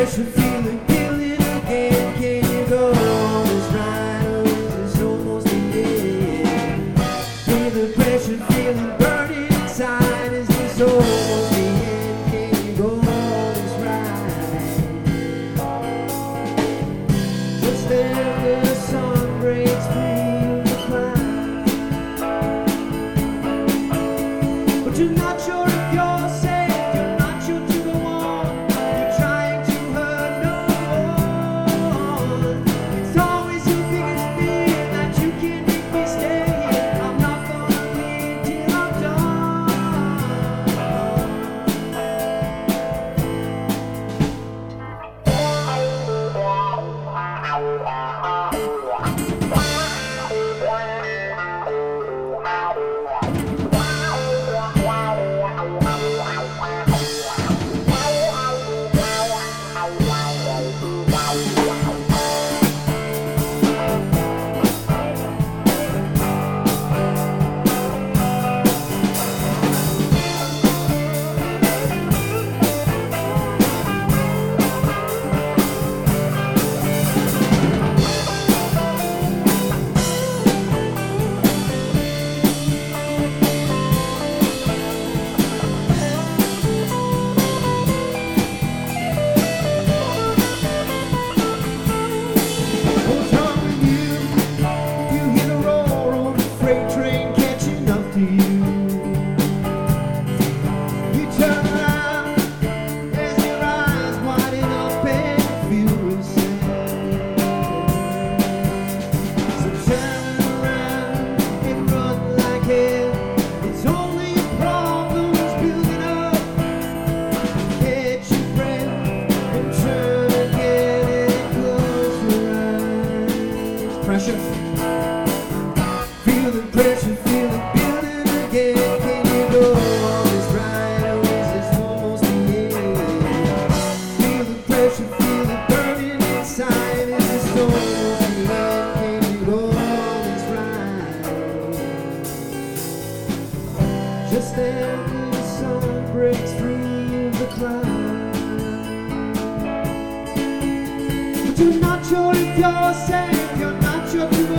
pressure feeling building again. Can you go on this ride or is this almost the end? Feel the pressure feeling burning inside. Is this almost the end? Can you go on this ride? Just after the sun breaks free of the clouds, but you're not sure if you're safe. You're not sure to go on. You're trying to hurt no one. It's always your biggest fear that you can't make me stay here. I'm not gonna leave till I'm done. What's wrong with you? You hear the roar of the freight train catching up to you. You turn around as your eyes widen up and feel sad. So turn around and run like hell. It's only your problems building up. Catch your breath and turn again and close your eyes. Pressure. Feel the pressure, feel it building again. Can you go on this ride or is this almost the end? Feel the pressure, feel it burning inside. Is this almost the end? Can you go on this ride? Just after the sun breaks free of the clouds, but you're not sure if you're safe. You're not sure to